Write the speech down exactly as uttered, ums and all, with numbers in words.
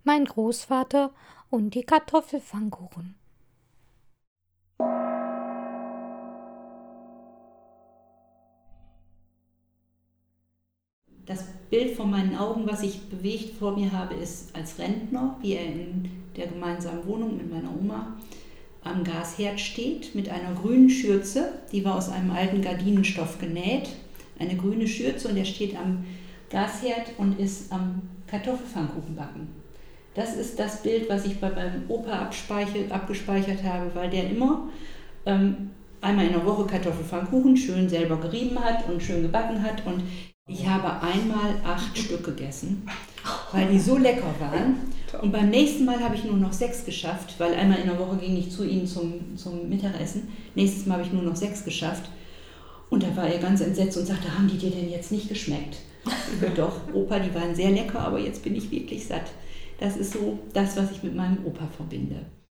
mein Großvater und die Kartoffelpfannkuchen. Das Bild vor meinen Augen, was ich bewegt vor mir habe, ist als Rentner, wie er in der gemeinsamen Wohnung mit meiner Oma am Gasherd steht, mit einer grünen Schürze, die war aus einem alten Gardinenstoff genäht, eine grüne Schürze, und er steht am Gasherd und ist am Kartoffelpfannkuchen backen. Das ist das Bild, was ich bei meinem Opa abgespeichert habe, weil der immer ähm, einmal in der Woche Kartoffelpfannkuchen schön selber gerieben hat und schön gebacken hat, und ich habe einmal acht Stück gegessen, weil die so lecker waren. Und beim nächsten Mal habe ich nur noch sechs geschafft, weil einmal in der Woche ging ich zu ihnen zum, zum Mittagessen. Nächstes Mal habe ich nur noch sechs geschafft. Und da war er ganz entsetzt und sagte, haben die dir denn jetzt nicht geschmeckt? Doch, Opa, die waren sehr lecker, aber jetzt bin ich wirklich satt. Das ist so das, was ich mit meinem Opa verbinde.